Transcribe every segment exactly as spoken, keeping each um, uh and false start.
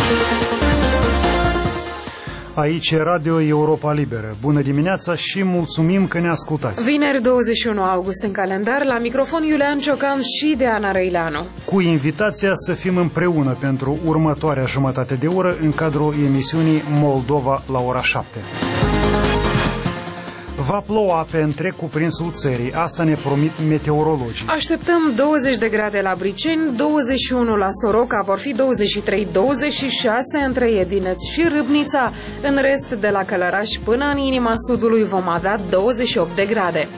Aici e Radio Europa Liberă. Bună dimineața și mulțumim că ne ascultați. Vineri douăzeci și unu august în calendar, la microfon Iulian Ciocan și de Ana Răileanu. Cu invitația să fim împreună pentru următoarea jumătate de oră în cadrul emisiunii Moldova la ora șapte. Va ploua pe întreg cuprinsul țării, asta ne promit meteorologii. Așteptăm douăzeci de grade la Briceni, douăzeci și unu la Soroca, vor fi douăzeci și trei douăzeci și șase între Iedineț și Râbnița. În rest, de la Călăraș până în inima sudului vom avea douăzeci și opt de grade.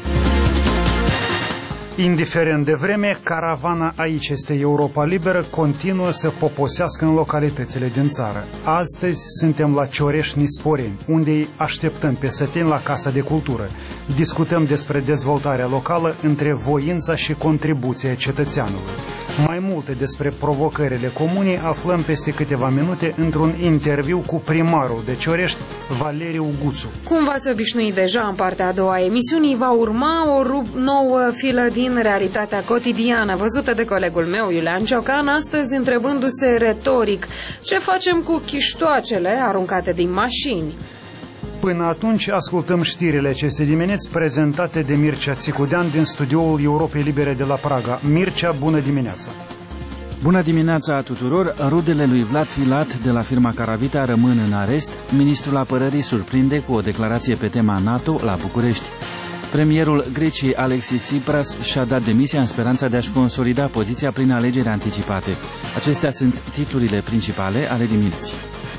Indiferent de vreme, caravana Aici este Europa Liberă continuă să poposească în localitățile din țară. Astăzi suntem la Cioreș-Nisporeni, unde îi așteptăm pe săteni la Casa de Cultură. Discutăm despre dezvoltarea locală între voința și contribuția cetățeanului. Mai multe despre provocările comune aflăm peste câteva minute într-un interviu cu primarul de Ciorești, Valeriu Guțu. Cum v-ați obișnuit deja în partea a doua a emisiunii, va urma o nouă filă din realitatea cotidiană, văzută de colegul meu, Iulian Ciocan, astăzi întrebându-se retoric ce facem cu chiștoacele aruncate din mașini. Până atunci ascultăm știrile acestei dimineți prezentate de Mircea Țicudean din studioul Europei Libere de la Praga. Mircea, bună dimineața! Bună dimineața tuturor! Rudele lui Vlad Filat de la firma Caravita rămân în arest. Ministrul Apărării surprinde cu o declarație pe tema NATO la București. Premierul Greciei Alexis Tsipras și-a dat demisia în speranța de a-și consolida poziția prin alegeri anticipate. Acestea sunt titlurile principale ale dimineții.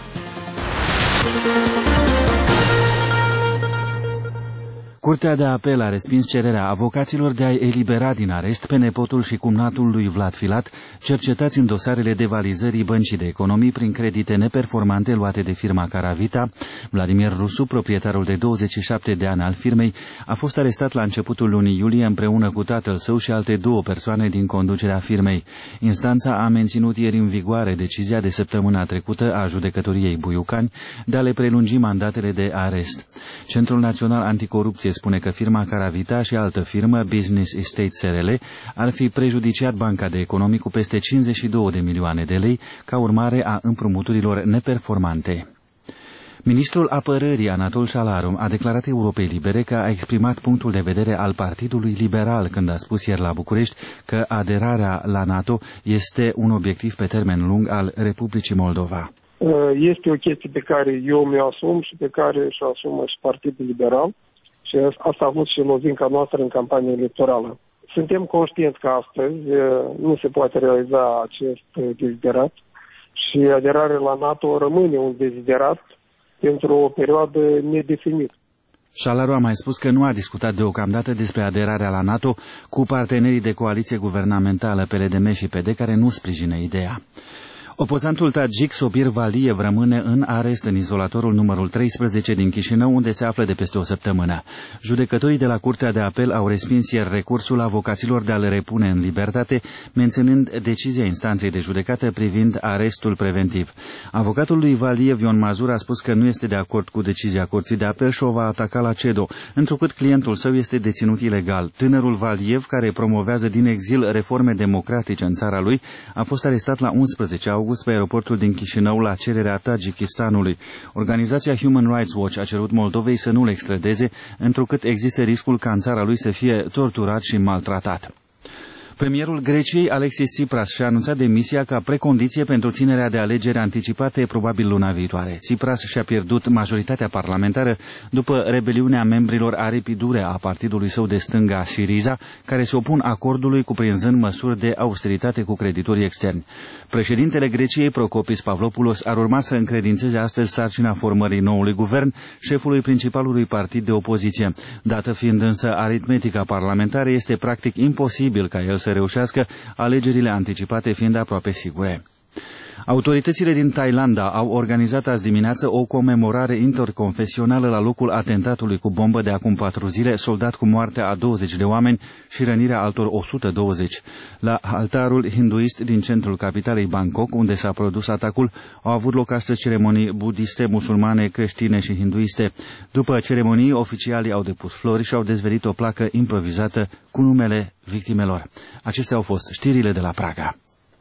Curtea de apel a respins cererea avocaților de a-i elibera din arest pe nepotul și cumnatul lui Vlad Filat, cercetați în dosarele devalizării Băncii de Economii prin credite neperformante luate de firma Caravita. Vladimir Rusu, proprietarul de douăzeci și șapte de ani al firmei, a fost arestat la începutul lunii iulie împreună cu tatăl său și alte două persoane din conducerea firmei. Instanța a menținut ieri în vigoare decizia de săptămâna trecută a judecătoriei Buiucani de a le prelungi mandatele de arest. Centrul Național Anticorupție spune că firma Caravita și altă firmă, Business Estate S R L, ar fi prejudiciat Banca de Economii cu peste cincizeci și două de milioane de lei ca urmare a împrumuturilor neperformante. Ministrul Apărării Anatol Șalaru a declarat Europei Libere că a exprimat punctul de vedere al Partidului Liberal când a spus ieri la București că aderarea la NATO este un obiectiv pe termen lung al Republicii Moldova. Este o chestie pe care eu mi-o asum și pe care și-o asumă și Partidul Liberal. Și asta a fost și lozinca noastră în campania electorală. Suntem conștienți că astăzi nu se poate realiza acest deziderat și aderarea la NATO rămâne un deziderat pentru o perioadă nedefinită. Șalaru a mai spus că nu a discutat deocamdată despre aderarea la NATO cu partenerii de coaliție guvernamentală P L D M și P D care nu sprijină ideea. Opozantul tagik Sobir Valiev rămâne în arest în izolatorul numărul treisprezece din Chișinău, unde se află de peste o săptămână. Judecătorii de la Curtea de Apel au respins ieri recursul avocaților de a-l repune în libertate, menționând decizia instanței de judecată privind arestul preventiv. Avocatul lui Valiev, Ion Mazur, a spus că nu este de acord cu decizia Curții de Apel și o va ataca la C E D O, întrucât clientul său este deținut ilegal. Tânărul Valiev, care promovează din exil reforme democratice în țara lui, a fost arestat la unsprezece august pe aeroportul din Chișinău la cererea Tajikistanului. Organizația Human Rights Watch a cerut Moldovei să nu-l extradeze, întrucât există riscul ca în țara lui să fie torturat și maltratat. Premierul Greciei, Alexis Tsipras, și-a anunțat demisia ca precondiție pentru ținerea de alegeri anticipate probabil luna viitoare. Tsipras și-a pierdut majoritatea parlamentară după rebeliunea membrilor aripii dure a partidului său de stânga Syriza, care se opun acordului cuprinzând măsuri de austeritate cu creditorii externi. Președintele Greciei, Procopis Pavlopoulos, ar urma să încredințeze astăzi sarcina formării noului guvern șefului principalului partid de opoziție. Dată fiind însă aritmetica parlamentară, este practic imposibil ca el să reușească, alegerile anticipate fiind aproape sigure. Autoritățile din Thailanda au organizat azi dimineață o comemorare interconfesională la locul atentatului cu bombă de acum patru zile, soldat cu moartea a douăzeci de oameni și rănirea altor o sută douăzeci. La altarul hinduist din centrul capitalei Bangkok, unde s-a produs atacul, au avut loc astăzi ceremonii budiste, musulmane, creștine și hinduiste. După ceremonii, oficialii au depus flori și au dezvelit o placă improvizată cu numele victimelor. Acestea au fost știrile de la Praga.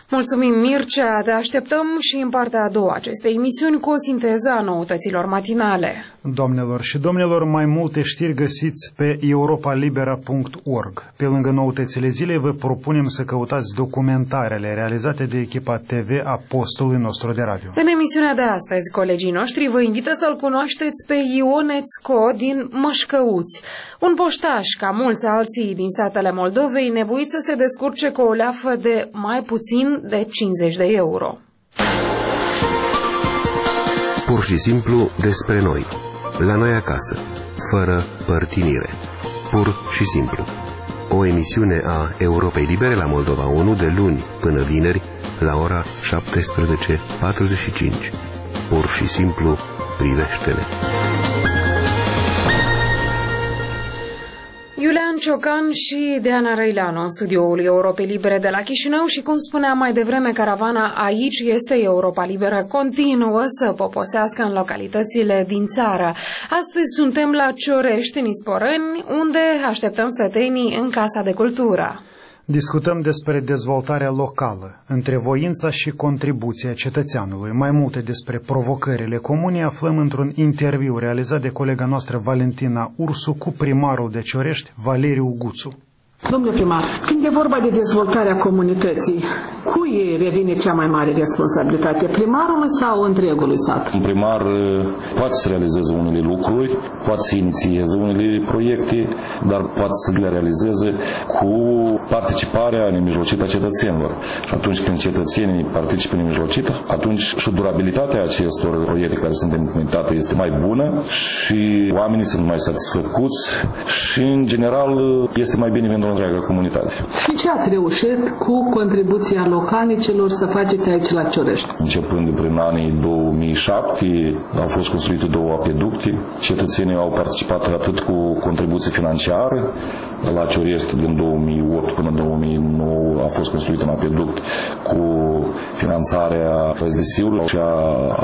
Mulțumim, Mircea. Te așteptăm și în partea a doua acestei emisiuni cu o sinteză a noutăților matinale. Doamnelor și domnilor, mai multe știri găsiți pe europa libera punct org. Pe lângă noutățile zilei, vă propunem să căutați documentarele realizate de echipa T V a postului nostru de radio. În emisiunea de astăzi, colegii noștri vă invită să-l cunoașteți pe Ionețco din Mășcăuți, un poștaș, ca mulți alții din satele Moldovei, nevoit să se descurce cu o leafă de mai puțin de cincizeci de euro. Pur și simplu despre noi, la noi acasă, fără părtinire. Pur și simplu. O emisiune a Europei Libere la Moldova unu de luni până vineri la ora șaptesprezece patruzeci și cinci. Pur și simplu, privește-ne. Iulian Ciocan și Diana Răileanu în studioul Europei Libere de la Chișinău și, cum spuneam mai devreme, caravana Aici este Europa Liberă continuă să poposească în localitățile din țară. Astăzi suntem la Ciorești, în Isporăni, unde așteptăm sătenii în Casa de Cultură. Discutăm despre dezvoltarea locală, între voința și contribuția cetățeanului. Mai multe despre provocările comune aflăm într-un interviu realizat de colega noastră Valentina Ursu cu primarul de Ciorești, Valeriu Guțu. Domnule primar, când e vorba de dezvoltarea comunității, cui revine cea mai mare responsabilitate? Primarului sau întregului sat? Un primar poate să realizeze unele lucruri, poate să inițieze unele proiecte, dar poate să le realizeze cu participarea nemijlocită a cetățenilor. Și atunci când cetățenii participă nemijlocită, atunci și durabilitatea acestor proiecte care sunt implementate este mai bună și oamenii sunt mai satisfăcuți și, în general, este mai bine pentru întreaga comunitate. Și ce ați reușit cu contribuția localnicilor să faceți aici la Ciorești? Începând de prin anii două mii șapte, au fost construite două apeducte. Cetățenii au participat atât cu contribuție financiară. La Ciorești, din două mii opt până două mii nouă, a fost construit un apeduct cu finanțarea S D S-ului și a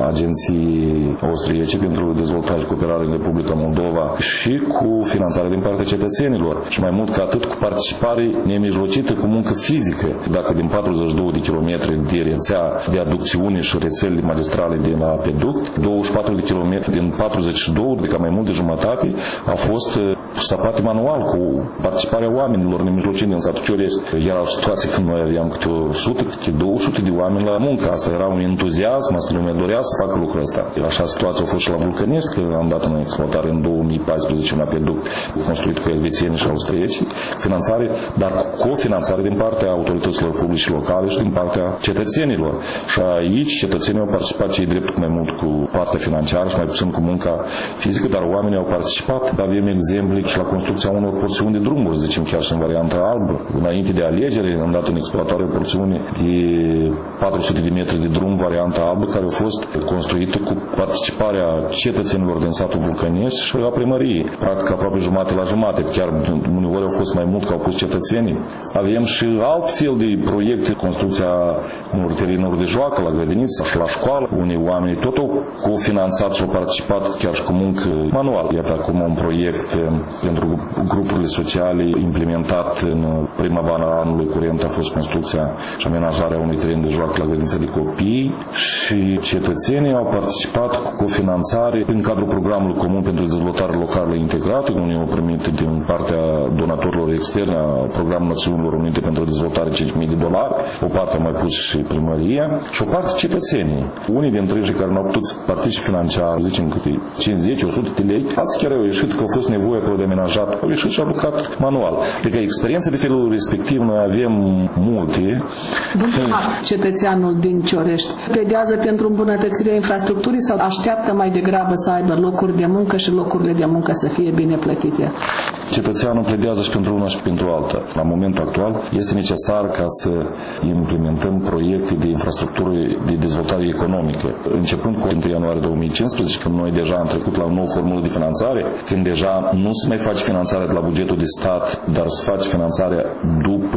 Agenției Austriece pentru Dezvoltare și Cooperare în Republica Moldova și cu finanțarea din partea cetățenilor. Și mai mult ca atât, cu participare nemijlocită, cu muncă fizică. Dacă din patruzeci și doi de kilometri de rețea de aducțiune și rețele magistrale din apeduct, douăzeci și patru de kilometri din patruzeci și doi, de cam mai mult de jumătate, a fost sapate manual, cu participarea oamenilor nemijlociți din satul Ciorești. Era o situație când noi aveam câte o sută, câte două sute de oameni la muncă. Asta era un entuziasm, asta lumea dorea să facă lucrul ăsta. Așa situația a fost și la Vulcănești, că am dat în exploatare în două mii paisprezece un apeduct construit cu elvețieni și austrieci, finanțare, dar cu cofinanțare din partea autorităților publice locale și din partea cetățenilor. Și aici cetățenii au participat cei drept mai mult cu partea financiară și mai puțin cu munca fizică, dar oamenii au participat. Avem exemple și la construcția unor porțiuni de drumuri, zicem chiar și în varianta albă. Înainte de alegere am dat în exploatare o porțiune de patru sute de metri de drum, varianta albă, care a fost construită cu participarea cetățenilor din satul Vulcănești și a primăriei. Practic aproape jumate la jumate, chiar uneori au fost mai mult că au fost cetățenii. Avem și alt fel de proiecte, construcția unor terenuri de joacă la grădiniță și la școală. Unii oameni tot au cofinanțat și au participat chiar și cu muncă manual. Iată acum un proiect pentru grupurile sociale implementat în primăvara anului curent a fost construcția și amenajarea unui teren de joacă la grădiniță de copii și cetățenii au participat cu cofinanțare în cadrul programului comun pentru dezvoltare locală integrată, unii au primit din partea donatorilor externe a Programului Națiunilor Unite pentru Dezvoltare cinci mii de dolari, o parte a mai pus și primăria și o parte cetățenii. Unii dintre ei care nu au putut participa financiar, zicem câte cincizeci o sută de lei, alții chiar au ieșit că au fost nevoie acolo de amenajat, au ieșit și au lucrat manual. Adică experiența de felul respectiv noi avem multe. Domnul, cetățeanul din Ciorești pledează pentru îmbunătățirea infrastructurii sau așteaptă mai degrabă să aibă locuri de muncă și locurile de muncă să fie bine plătite? Cetățeanul pledează și pentru una și pentru alta. La momentul actual este necesar ca să implementăm proiecte de infrastructură de dezvoltare economică. Începând cu întâi ianuarie două mii cincisprezece, când noi deja am trecut la o nouă formulă de finanțare, când deja nu se mai face finanțarea de la bugetul de stat, dar se face finanțarea după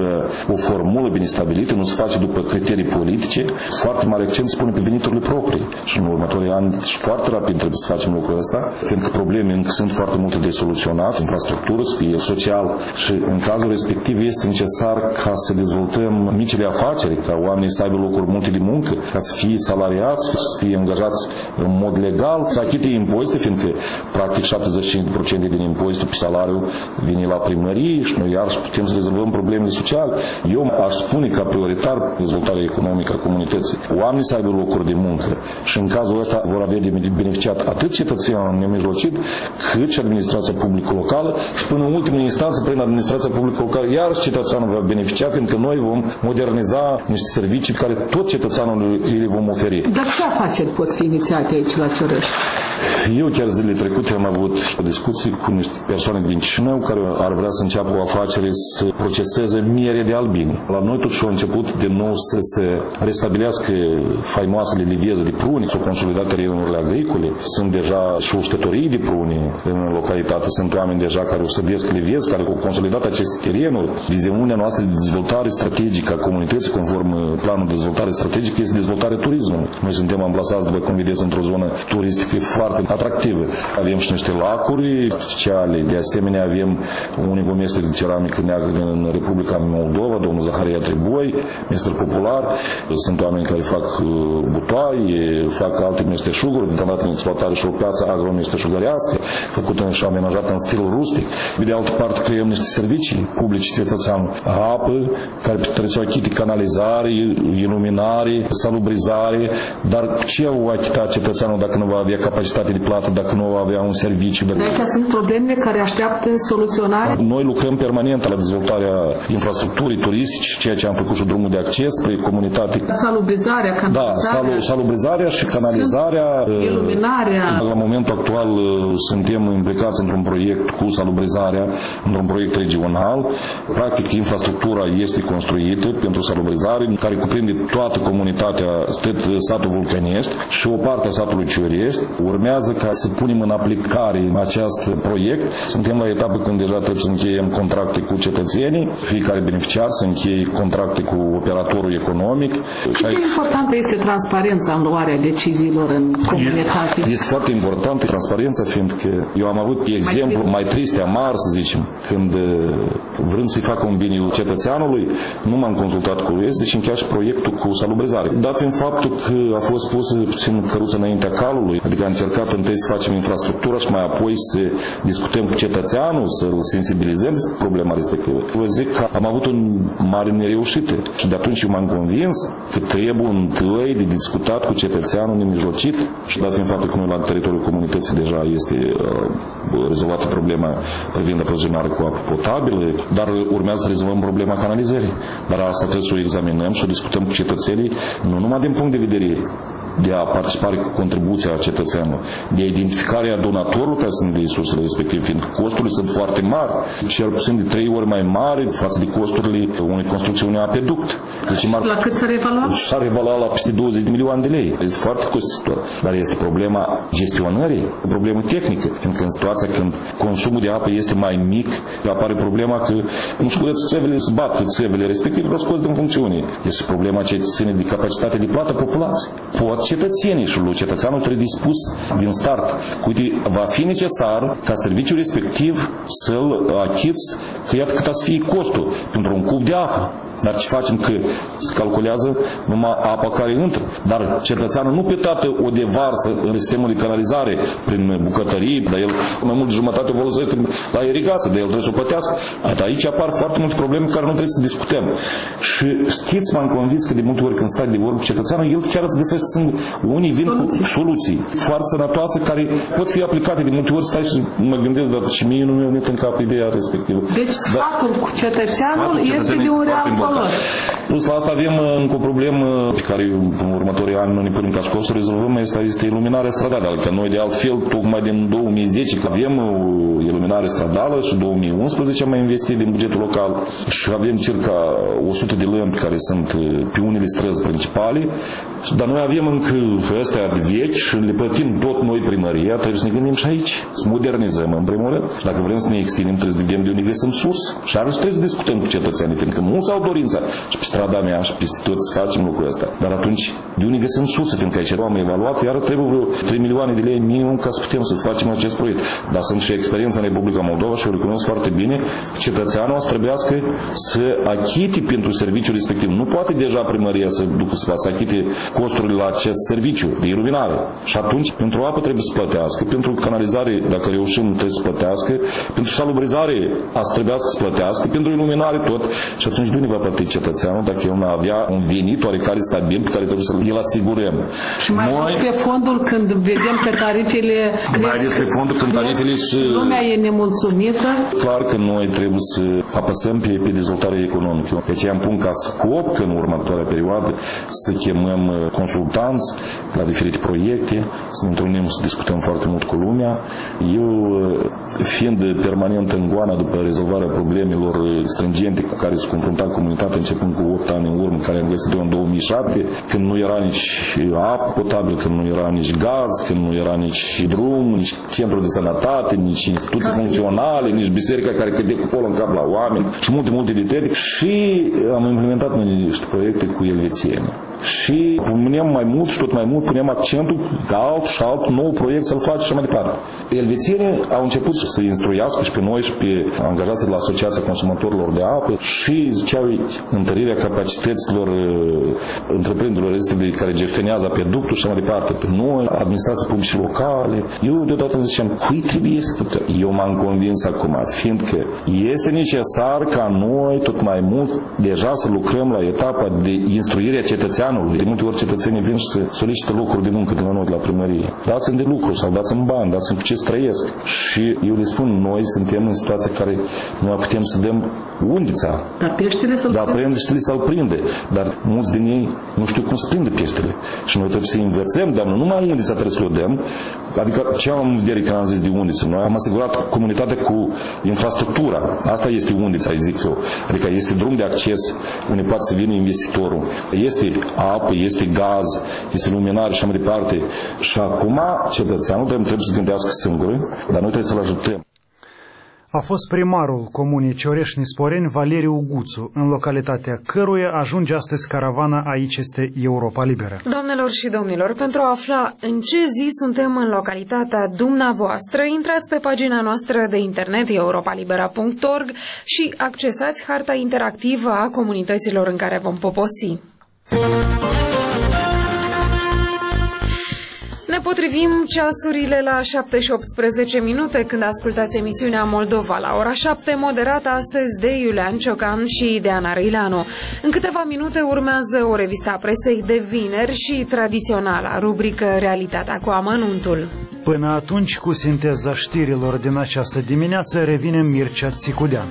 o formulă bine stabilită, nu se face după criterii politice. Foarte mare accent se pune pe veniturile proprii. Și în următorii ani foarte rapid trebuie să facem lucrul ăsta, fiindcă probleme încă sunt foarte multe de soluționat, infrastructură, să fie social și în cazul respectiv este necesar ca să dezvoltăm micile afaceri, ca oamenii să aibă locuri multe de muncă, ca să fie salariați, să fie angajați în mod legal, să achite impozite, fiindcă practic șaptezeci și cinci la sută din impozitul pe salariu vine la primărie și noi iarăși putem să rezolvăm problemele sociale. Eu aș spune ca prioritar dezvoltarea economică a comunității. Oamenii să aibă locuri de muncă și în cazul ăsta vor avea de beneficiat atât cetățenul nemijlocit, cât și administrația publică locală și până în ultimă instanță prin administrația publică locală iarăși cetățeanul va beneficia, fiindcă noi vom moderniza niște servicii pe care tot cetățeanul îi le vom oferi. Dar ce afaceri pot fi inițiate aici la Ciorești? Eu chiar zilele trecute am avut o discuție cu niște persoane din Chișinău care ar vrea să înceapă o afacere să proceseze miere de albine. La noi totuși a început din nou să se restabilească faimoasele livieze de prune, s-au consolidat terenurile agricole, sunt deja și uscătorii de prune în localitate, sunt oameni deja care o sădesc liviezi, care au consolidat aceste terenuri. Viziunea noastră de dezvoltare strategică a comunității, conform planul de dezvoltare strategică, este dezvoltarea turismului. Noi suntem amplasați, după cum vedeți, într-o zonă turistică foarte atractivă. Avem și niște lacuri speciale, de asemenea avem un mester de ceramică neagră în Republica Moldova, domnul Zaharia Triboi, mester popular, sunt oameni care fac butoaie, fac alte meșteșuguri, dat în exploatare și o piață agromeșteșugărească, făcută și amenajată în stil rustic. Pe de altă parte creăm niște servicii publice cetățeanul, apă, care trebuie să o achite, canalizare, iluminare, salubrizare, dar ce o achita cetățeanul dacă nu va avea capacitate de plată, dacă nu va avea un serviciu? Aici sunt probleme care așteaptă soluționare? Noi lucrăm permanent la dezvoltarea infrastructurii turistice, ceea ce am făcut și drumul de acces spre comunitate. Salubrizarea, canalizarea. Da, salubrizarea și canalizarea. Iluminarea. La momentul actual suntem implicați într-un proiect cu salubrizarea, într-un proiect regional. Practic, infrastructura este construită pentru salubrizare, care cuprinde toată comunitatea, satul Vulcănești și o parte a satului Ciorești. Urmează ca să punem în aplicare acest proiect. Suntem la etapă când deja trebuie să încheiem contracte cu cetățenii, fiecare beneficiar să încheie contracte cu operatorul economic. Cât de importantă este transparența în luarea deciziilor în comunitate? Este foarte importantă transparența, fiindcă eu am avut exemplu mai triste, amar, să zicem, când vrem să-i facă un bine cetățeanului, nu m-am consultat cu el, zicem chiar și proiectul cu salubrizare. Dat fiind faptul că a fost pusă puțin căruță înaintea calului, adică am încercat întâi să facem infrastructura și mai apoi să discutăm cu cetățeanul, să-l sensibilizăm despre problema respectivă. Vă zic că am avut un mare nereușită și de atunci eu m-am convins că trebuie întâi de discutat cu cetățeanul nemijlocit și dat fiind faptul că noi la teritoriul comunității deja este uh, rezolvată problema privind aprovizionarea cu apă potabilă, dar urmează să rezolvăm problema canalizării. Dar asta trebuie să o examinăm și o discutăm cu cetățenii, nu numai din punct de vedere de a participa cu contribuția cetățenilor, de identificarea donatorului care sunt de resursele respective, fiind costurile sunt foarte mari, cel puțin de trei ori mai mari față de costurile unei construcții unui apeduct. Deci, la cât s-a revaluat? S-a revaluat la peste douăzeci de milioane de lei. Este foarte costisitor. Dar este problema gestionării, o problemă tehnică, fiindcă în situația când consumul de apă este mai mic, apare problema că nu scureți țevele, se bat țevele respective, vreau scoți din funcțiune. Este problema ce ține de capacitate de plată populației. Pot cetățenii și lui cetățeanul trebuie dispus din start. Uite, va fi necesar ca serviciul respectiv să-l achiți, că iată cât să fie costul pentru un cub de apă. Dar ce facem? Că se calculează numai apa care intră. Dar cetățeanul nu pe toată o devarsă în sistemul de canalizare prin bucătării, dar el mai mult de jumătate o folosește la irigație, dar el trebuie să o plătească. Aici apar foarte multe probleme care nu trebuie să discutăm. Și știți, m-am convins că de multe ori când stai de vorbă cu cetățeanul, el chiar îți găsește singur. Unii vin soluții. cu soluții foarte sănătoase care pot fi aplicate. De multe ori stai și mă gândesc, dar și mie nu mi-a venit în cap ideea respectivă. Deci sfatul cu cetățeanul este de un real folos. Plus la asta avem încă o problemă pe care în următorii ani nu ne punem ca scop să rezolvăm, este, este iluminarea stradală. Adică noi de altfel, tocmai din două mii zece, că avem iluminare stradală și două mii unsprezece am mai investit din bugetul local și avem circa o sută de lămpi care sunt pe unele străzi principale, dar noi avem în încă astea vechi și le plătim tot noi primăria, trebuie să ne gândim și aici, să modernizăm în primul rând. Și dacă vrem să ne extindem, trebuie să vedem de unde găsim surs. Și atunci trebuie să discutăm cu cetățenii, fiindcă mulți au dorința și pe strada mea și peste tot să facem lucrul ăsta. Dar atunci, de unde găsim surse, fiindcă aici am evaluat, iar trebuie vreo trei milioane de lei minimum ca să putem să facem acest proiect. Dar sunt și experiența în Republica Moldova și o recunosc foarte bine, cetățeanul o să trebuiască să achite pentru serviciul respectiv. Nu poate deja primăria să ducă să achite costurile la acest serviciu de iluminare. Și atunci, pentru apă trebuie să plătească, pentru canalizare, dacă reușim, trebuie să plătească, pentru salubrizare, asta trebuiască să plătească, pentru iluminare tot. Și atunci, de unde va plăti cetățeanul dacă el nu avea un venit oarecare stabil pe care trebuie să îl asigurăm? Și mai Noi, pe fondul, când vedem că tarifele mai ales pe fondul, când tarifele și... lumea e nemulțumită. Clar că noi trebuie să apăsăm pe, pe dezvoltarea economică. Deci am pun ca scop că în următoarea perioadă să chemăm consultanți la diferite proiecte, să ne întâlnim, să discutăm foarte mult cu lumea. Eu, fiind permanent în goana după rezolvarea problemelor stringente cu care se confrunta comunitatea începând cu opt ani în urmă, care am găsit în două mii șapte, când nu era nici apă potabilă, când nu era nici gaz, când nu era nici drum, nici centru de sănătate, nici instituții funcționale, nici biserica care cădea cu polul în cap la oameni și multe, multe literi. Și am implementat niște proiecte cu elvețieni. Și punem mai mult și tot mai mult, punem accentul pe alt și alt nou proiect să-l faci și mai departe. Elvețienii au început să instruiască și pe noi și pe angajații de la Asociația Consumatorilor de Apă și ziceau întărirea capacităților întreprinderilor care gestionează apeductul și mai departe. Pe noi, administrații publice locale. Eu deodată îmi ziceam, cui trebuie să putem? Eu m-am convins acum, fiindcă este necesar ca noi tot mai mult deja să lucrăm la etapa de instruire a cetățeanului. De multe ori cetățenii vin și să solicită lucruri de muncă de la noi, de la primărie. Dați-mi de lucru sau dați-mi bani, dați-mi cu ce trăiesc. Și eu le spun, noi suntem în situația care noi putem să dăm undița. Dar peștele să-l da, prinde și să-l prinde. Dar mulți din ei nu știu cum să prinde peștele. Și noi trebuie să învățăm, dar nu numai undița trebuie să o dăm. Adică ce am în vedere când am zis de undiță? Noi am asigurat comunitatea cu infrastructura. Asta este undița, zic eu. Adică este drum de acces unde poate să vină investitorul. Este apă, este gaz, este luminare și mai departe. Și acum cetățeanul trebuie să gândească singur, dar noi trebuie să-l ajutăm. A fost primarul comunei Cioreș-Nisporeni, Valeriu Guțu, în localitatea căruia ajunge astăzi caravana Aici este Europa Liberă. Doamnelor și domnilor, pentru a afla în ce zi suntem în localitatea dumneavoastră, intrați pe pagina noastră de internet europa libera punct org și accesați harta interactivă a comunităților în care vom poposi. Ne potrivim ceasurile la șapte și optsprezece minute când ascultați emisiunea Moldova la ora șapte, moderată astăzi de Iulian Ciocan și de Ana Răileanu. În câteva minute urmează o revistă a presei de vineri și tradiționala rubrică Realitatea cu amănuntul. Până atunci, cu sinteza știrilor din această dimineață, revine Mircea Țicudean.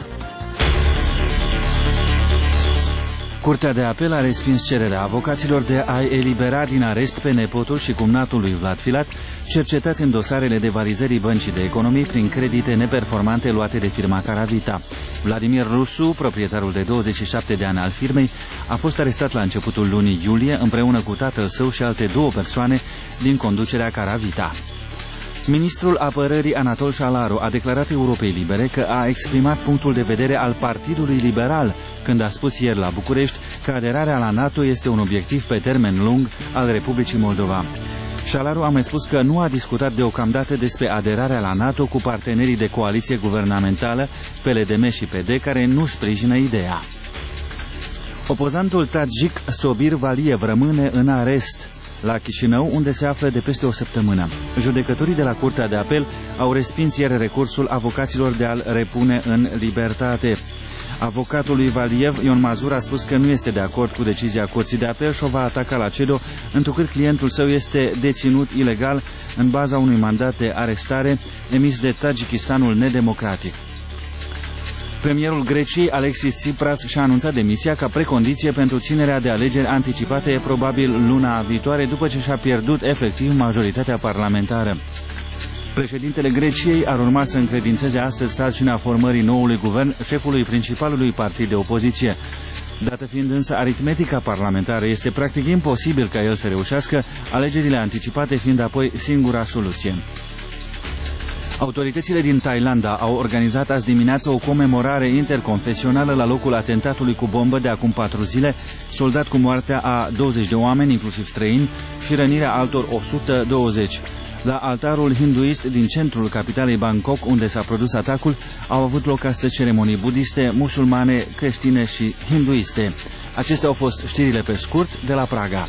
Curtea de apel a respins cererea avocaților de a elibera din arest pe nepotul și cumnatul lui Vlad Filat, cercetați în dosarele de valizării Băncii de Economii prin credite neperformante luate de firma Caravita. Vladimir Rusu, proprietarul de douăzeci și șapte de ani al firmei, a fost arestat la începutul lunii iulie împreună cu tatăl său și alte două persoane din conducerea Caravita. Ministrul Apărării Anatol Șalaru a declarat Europei Libere că a exprimat punctul de vedere al Partidului Liberal când a spus ieri la București că aderarea la NATO este un obiectiv pe termen lung al Republicii Moldova. Șalaru a mai spus că nu a discutat deocamdată despre aderarea la NATO cu partenerii de coaliție guvernamentală P L D M și P D care nu sprijină ideea. Opozantul tadjic Sobir Valiev rămâne în arest la Chișinău, unde se află de peste o săptămână. Judecătorii de la Curtea de Apel au respins ieri recursul avocaților de a-l repune în libertate. Avocatul lui Valiev, Ion Mazur, a spus că nu este de acord cu decizia Curții de Apel și o va ataca la C E D O, întrucât clientul său este deținut ilegal în baza unui mandat de arestare emis de Tajikistanul nedemocratic. Premierul Greciei, Alexis Tsipras, și-a anunțat demisia ca precondiție pentru ținerea de alegeri anticipate probabil luna viitoare, după ce și-a pierdut efectiv majoritatea parlamentară. Președintele Greciei ar urma să încredințeze astăzi sarcina formării noului guvern șefului principalului partid de opoziție. Dată fiind însă aritmetica parlamentară, este practic imposibil ca el să reușească, alegerile anticipate fiind apoi singura soluție. Autoritățile din Thailanda au organizat azi dimineață o comemorare interconfesională la locul atentatului cu bombă de acum patru zile, soldat cu moartea a douăzeci de oameni, inclusiv străini, și rănirea altor o sută douăzeci. La altarul hinduist din centrul capitalei Bangkok, unde s-a produs atacul, au avut loc astăzi ceremonii budiste, musulmane, creștine și hinduiste. Acestea au fost știrile pe scurt de la Praga.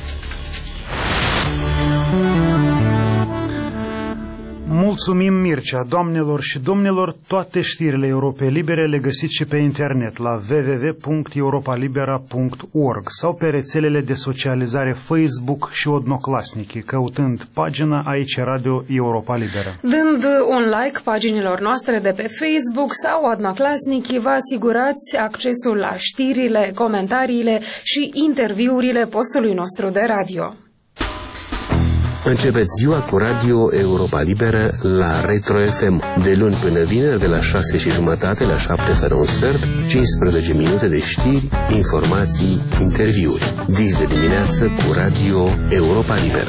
Mulțumim, Mircea. Doamnelor și domnilor, toate știrile Europei Libere le găsiți și pe internet la w w w punct europa libera punct org sau pe rețelele de socializare Facebook și Odnoclasnici, căutând pagina aici Radio Europa Liberă. Dând un like paginilor noastre de pe Facebook sau Odnoclasnici, vă asigurați accesul la știrile, comentariile și interviurile postului nostru de radio. Începeți ziua cu Radio Europa Liberă la Retro F M, de luni până vineri, de la șase și jumătate la șapte fără un sfert, cincisprezece minute de știri, informații, interviuri. Dis de dimineață cu Radio Europa Liberă.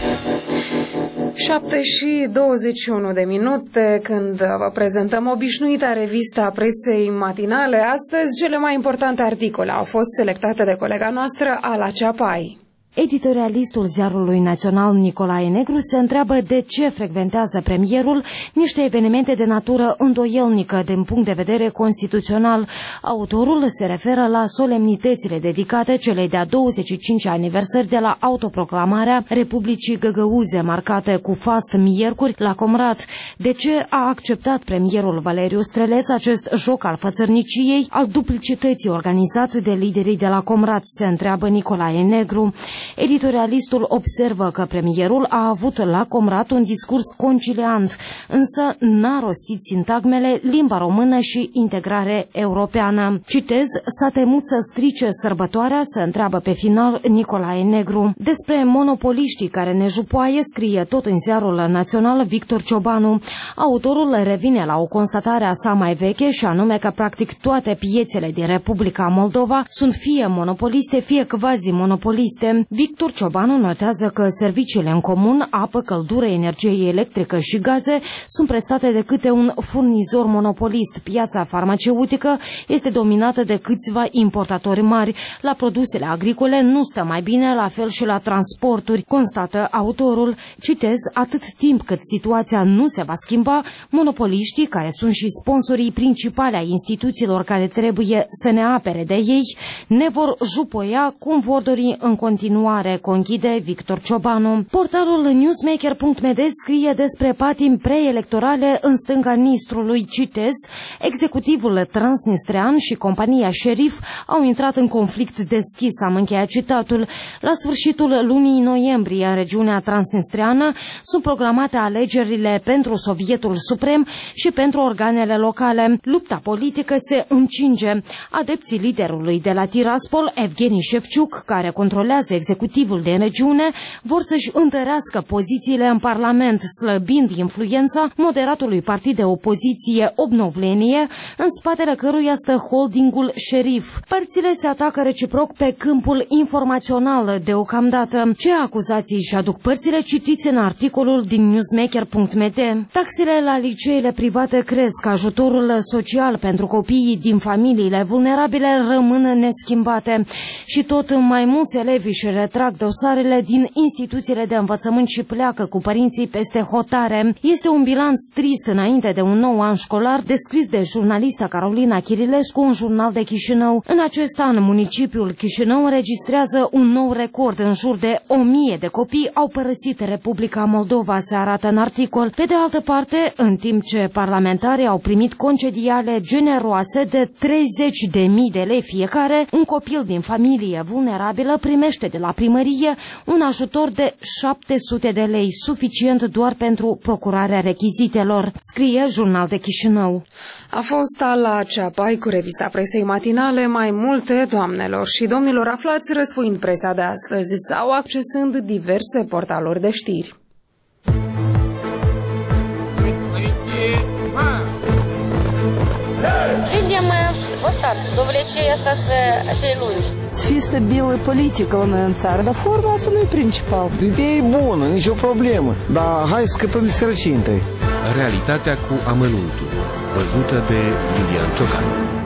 șapte și douăzeci și unu de minute când vă prezentăm obișnuita revista presei matinale. Astăzi, cele mai importante articole au fost selectate de colega noastră, Ala Ceapai. Editorialistul Ziarului Național Nicolae Negru se întreabă de ce frecventează premierul niște evenimente de natură îndoielnică din punct de vedere constituțional. Autorul se referă la solemnitățile dedicate celei de-a douăzeci și cinci aniversări de la autoproclamarea Republicii Găgăuze, marcate cu fast miercuri la Comrat. De ce a acceptat premierul Valeriu Streleț acest joc al fățărniciei, al duplicității organizat de liderii de la Comrat, se întreabă Nicolae Negru. Editorialistul observă că premierul a avut la Comrat un discurs conciliant, însă n-a rostit sintagmele limba română și integrare europeană. Citez, s-a temut să strice sărbătoarea, se întreabă pe final Nicolae Negru. Despre monopoliștii care ne jupoaie scrie tot în Ziarul Național Victor Ciobanu. Autorul revine la o constatare a sa mai veche, și anume că practic toate piețele din Republica Moldova sunt fie monopoliste, fie quasi-monopoliste. Victor Ciobanu notează că serviciile în comun, apă, căldură, energie electrică și gaze, sunt prestate de câte un furnizor monopolist. Piața farmaceutică este dominată de câțiva importatori mari. La produsele agricole nu stă mai bine, la fel și la transporturi, constată autorul. Citez, atât timp cât situația nu se va schimba, monopoliștii, care sunt și sponsorii principali ai instituțiilor care trebuie să ne apere de ei, ne vor jupoia cum vor dori în continuare, conchide Victor Ciobanu. Portalul newsmaker punct m d scrie despre patimi preelectorale în stânga Nistrului. Citez, executivul transnistrean și compania Șerif au intrat în conflict deschis, am încheiat citatul. La sfârșitul lunii noiembrie, în regiunea transnistreană, sunt programate alegerile pentru Sovietul Suprem și pentru organele locale. Lupta politică se încinge. Adepții liderului de la Tiraspol, Evgeni Șefciuc, care controlează executivul de regiune, vor să-și întărească pozițiile în Parlament, slăbind influența moderatului partid de opoziție Obnovlenie, în spatele căruia stă holdingul Șerif. Părțile se atacă reciproc pe câmpul informațional deocamdată. Ce acuzații își aduc părțile, citiți în articolul din newsmaker punct m d. Taxele la liceele private cresc, ajutorul social pentru copiii din familiile vulnerabile rămân neschimbate și tot mai mulți elevi își retrag dosarele din instituțiile de învățământ și pleacă cu părinții peste hotare. Este un bilanț trist înainte de un nou an școlar, descris de jurnalista Carolina Chirilescu în Jurnal de Chișinău. În acest an, municipiul Chișinău înregistrează un nou record. În jur de o mie de copii au părăsit Republica Moldova, se arată în articol. Pe de altă parte, în timp ce parlamentarii au primit concediale generoase de treizeci de mii de lei fiecare, un copil din familie vulnerabilă primește de la primărie un ajutor de șapte sute de lei, suficient doar pentru procurarea rechizitelor, scrie Jurnal de Chișinău. A fost Ala Ceapai cu revista presei matinale. Mai multe, doamnelor și domnilor, aflați răsfoind presa de astăzi sau accesând diverse portaluri de știri. Видимо, вот так. adevărat. Dovlecei asta să lungi. Să fie stabilă politică la noi în țară, dar forma asta nu e principal. Ideea e bună, nicio problemă, dar hai să scăpăm de sărăcie întâi. Realitatea cu amănuntul, văzută de Iulian Ciocan.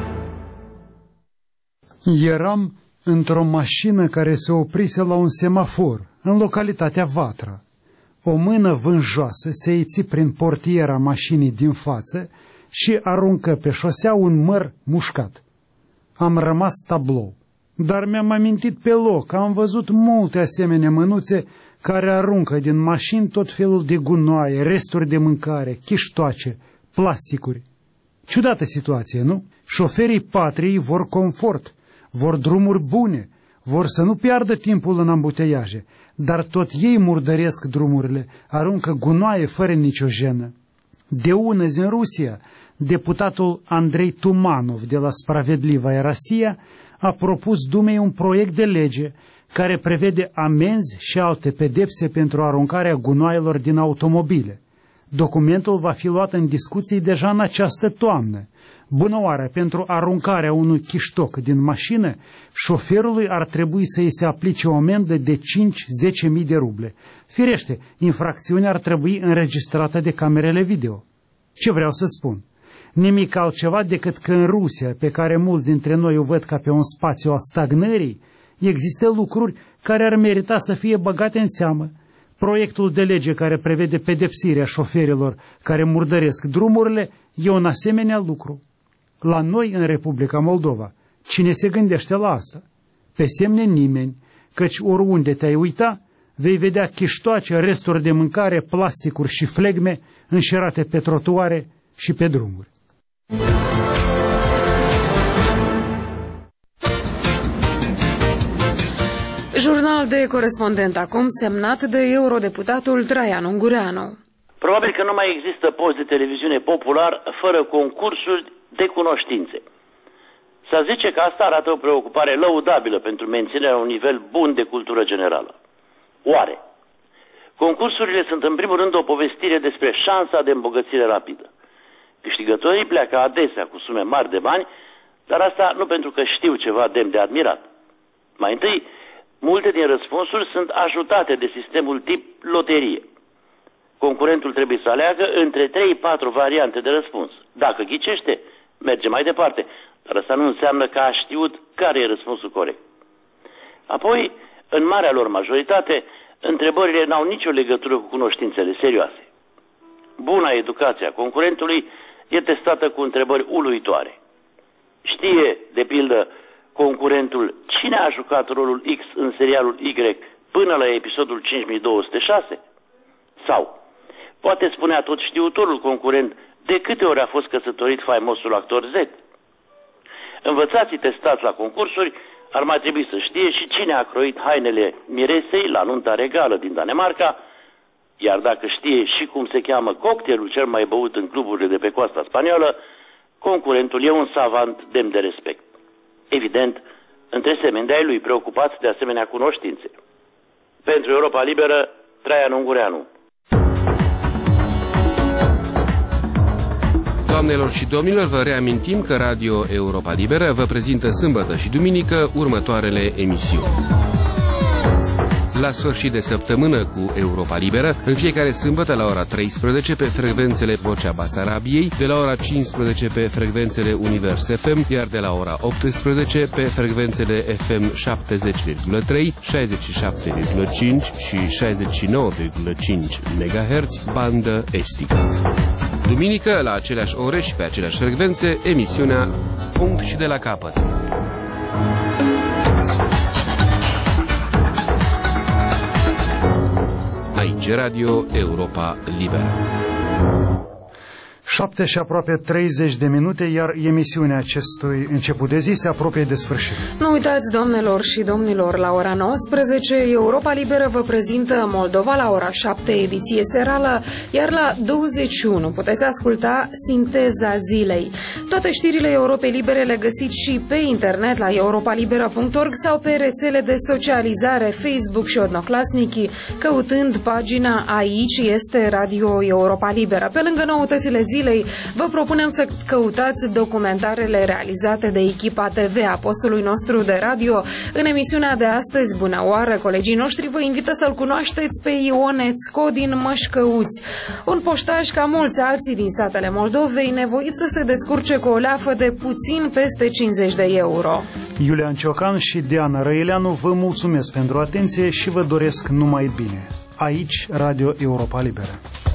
Eram într-o mașină care se oprise la un semafor, în localitatea Vatra. O mână vânjoasă se iți prin portiera mașinii din față și aruncă pe șosea un măr mușcat. Am rămas tablou, dar mi-am amintit pe loc că am văzut multe asemenea mânuțe care aruncă din mașini tot felul de gunoaie, resturi de mâncare, chiștoace, plasticuri. Ciudată situație, nu? Șoferii patriei vor confort, vor drumuri bune, vor să nu piardă timpul în ambuteiaje, dar tot ei murdăresc drumurile, aruncă gunoaie fără nicio jenă. De unăzi în Rusia, deputatul Andrei Tumanov de la Spravedlivaya Rossiya a propus Dumei un proiect de lege care prevede amenzi și alte pedepse pentru aruncarea gunoaielor din automobile. Documentul va fi luat în discuții deja în această toamnă. Bună oară, pentru aruncarea unui chiștoc din mașină, șoferului ar trebui să îi se aplice o amendă de cinci-zece mii de ruble. Firește, infracțiunea ar trebui înregistrată de camerele video. Ce vreau să spun? Nimic altceva decât că în Rusia, pe care mulți dintre noi o văd ca pe un spațiu al stagnării, există lucruri care ar merita să fie băgate în seamă. Proiectul de lege care prevede pedepsirea șoferilor care murdăresc drumurile e un asemenea lucru. La noi, în Republica Moldova, cine se gândește la asta? Pe semne nimeni, căci oriunde te-ai uita, vei vedea chiștoace, resturi de mâncare, plasticuri și flegme înșerate pe trotuare și pe drumuri. Jurnal de corespondent acum, semnat de eurodeputatul Traian Ungureanu. Probabil că nu mai există post de televiziune popular fără concursuri de cunoștințe. S-a zice că asta arată o preocupare lăudabilă pentru menținerea un nivel bun de cultură generală. Oare? Concursurile sunt în primul rând o povestire despre șansa de îmbogățire rapidă. Câștigătorii pleacă adesea cu sume mari de bani, dar asta nu pentru că știu ceva demn de admirat. Mai întâi, multe din răspunsuri sunt ajutate de sistemul tip loterie. Concurentul trebuie să aleagă între trei patru variante de răspuns. Dacă ghicește, merge mai departe, dar asta nu înseamnă că a știut care e răspunsul corect. Apoi, în marea lor majoritate, întrebările n-au nicio legătură cu cunoștințele serioase. Buna educație a concurentului e testată cu întrebări uluitoare. Știe, de pildă, concurentul cine a jucat rolul X în serialul Y până la episodul cinci mii două sute șase? Sau poate spunea tot știutorul concurent de câte ori a fost căsătorit faimosul actor Z? Învățații testați la concursuri ar mai trebui să știe și cine a croit hainele miresei la nunta regală din Danemarca, iar dacă știe și cum se cheamă cocktailul cel mai băut în cluburile de pe coasta spaniolă, concurentul e un savant demn de respect. Evident, între semeni de-ai lui preocupați de asemenea cunoștințe. Pentru Europa Liberă, Traian Ungureanu. Doamnelor și domnilor, vă reamintim că Radio Europa Liberă vă prezintă sâmbătă și duminică următoarele emisiuni. La sfârșit de săptămână cu Europa Liberă, în fiecare sâmbătă la ora treisprezece pe frecvențele Vocea Basarabiei, de la ora cincisprezece pe frecvențele Univers F M, iar de la ora optsprezece pe frecvențele F M șaptezeci virgulă trei, șaizeci și șapte virgulă cinci și șaizeci și nouă virgulă cinci megahertz, bandă estică. Duminică, la aceleași ore și pe aceleași frecvențe, emisiunea Punct și de la capăt. Aici Radio Europa Liberă. Șapte și aproape treizeci de minute, iar emisiunea acestui început de zi se apropie de sfârșit. Nu uitați, doamnelor și domnilor, la ora nouăsprezece, Europa Liberă vă prezintă Moldova la ora șapte, ediție serală, iar la douăzeci și unu puteți asculta Sinteza zilei. Toate știrile Europei Libere le găsiți și pe internet la europa libera punct org sau pe rețele de socializare Facebook și Odnoclasniki, căutând pagina Aici este Radio Europa Liberă. Pe lângă noutățile zilei, zilei, vă propunem să căutați documentarele realizate de echipa T V a postului nostru de radio. În emisiunea de astăzi, bună oară, colegii noștri vă invită să-l cunoașteți pe Ion Ețco din Mășcăuți, un poștaș ca mulți alții din satele Moldovei, nevoit să se descurce cu o leafă de puțin peste cincizeci de euro. Iulian Ciocan și Diana Răileanu vă mulțumesc pentru atenție și vă doresc numai bine. Aici, Radio Europa Liberă.